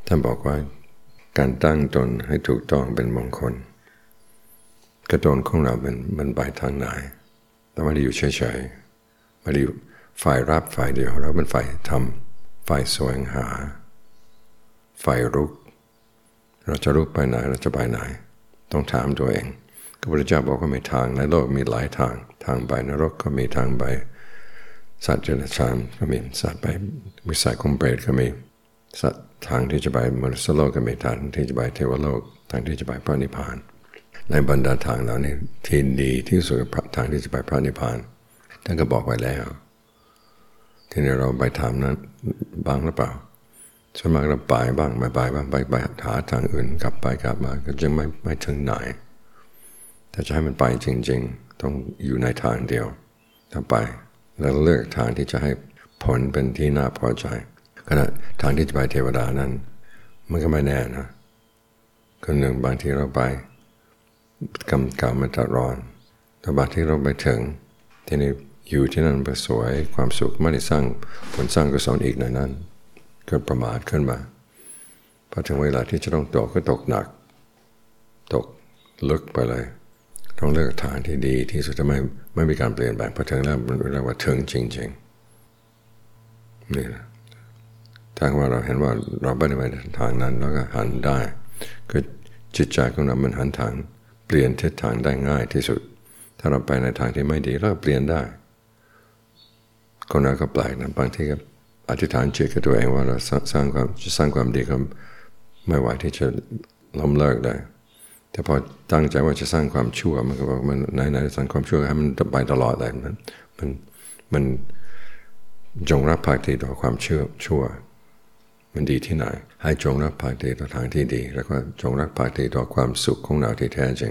ท่านบอกว่าการตั้งตนให้ถูกต้องเป็นมงคลกระตนของเรามันไปทางไหนแต่ไม่ได้อยู่เฉยๆไม่ได้อยู่ฝ่ายรับฝ่ายเดียวเราเป็นฝ่ายทำฝ่ายแสวงหาฝ่ายรุกเราจะรุกไปไหนเราจะไปไหนต้องถามตัวเองพระพุทธเจ้าบอกว่ามีทางในโลกมีหลายทางไปนรกก็มีทางไปสัตว์เดรัจฉานก็มีสัตว์ไปวิสัยของเปรตก็มีสัตว์ทางที่จะไปมนุษย์โลกก็มีทางที่จะไปเทวโลกทางที่จะไปพระนิพพานในบรรดาทางเหล่านี้ที่ดีที่สุดทางที่จะไปพระนิพพานท่านก็บอกไว้แล้วทีนี้เราไปทางนั้นบ้างหรือเปล่าส่วนมากเราไปบ้างไม่ไปบ้างไปหาทางอื่นกลับไปกลับมาก็จึงไม่ถึงไหนถ้าจะให้มันไปจริงๆต้องอยู่ในทางเดียวถ้าไปแล้วเลือกทางที่จะให้ผลเป็นที่น่าพอใจขณะทางที่จะไปเทวดานั้นมันก็ไม่แน่นะคนหนึ่งบางทีเราไปกรรมเก่ามันจะร้อนแต่บางที่เราไปถึงที่นี่อยู่ที่นั่นไปสวยความสุขไม่ได้สร้างผลสร้างกุศลอีกในนั้นเกิดประมาทขึ้นมาพอถึงเวลาที่จะต้องตกก็ตกหนักตกลึกไปเลยต้องเลือกทางที่ดีที่สุดจะไม่มีการเปลี่ยนแปลงพอถึงแล้วมันเรียกว่าถึงจริงๆนี่นะถ้าว่าเราเห็นว่าเราไม่ได้ไปทางนั้นแล้วก็หันได้คือจิตใจของเรามันหันทางเปลี่ยนทิศทางได้ง่ายที่สุดถ้าเราไปในทางที่ไม่ดีเราเปลี่ยนได้คนนั้นก็แปลกนะบางทีก็อธิษฐานจิตกับตัวเองว่าเราสร้างความดีก็ไม่ไหวที่จะล้มเลิกได้แต่พอตั้งใจว่าจะสร้างความชั่วมันก็บอกมันไหนสร้างความชั่วให้มันไปตลอดเลยมันจงรับภักดีต่อความชั่วมันดีที่ไหนให้จงรับภักดีต่อทางที่ดีแล้วก็จงรับภักดีต่อความสุขของเราที่แท้จริง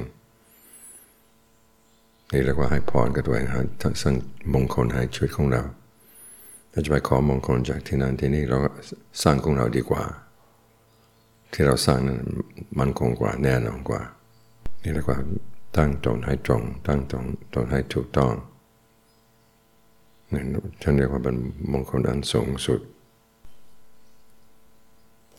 นี่เรียกว่าให้พรกับตัวเองทั้งสร้างมงคลให้ชีวิตของเราเราจะไปขอมงคลจากที่นั่นที่นี่เราสร้างของเราดีกว่าที่เราสร้างนั้นมันคงกว่าแน่นอนกว่านี่เรียกว่าตั้งตนให้ตรงตั้งตนให้ถูกต้องนี่ฉันเรียกว่าเป็นมงคลอันสูงสุด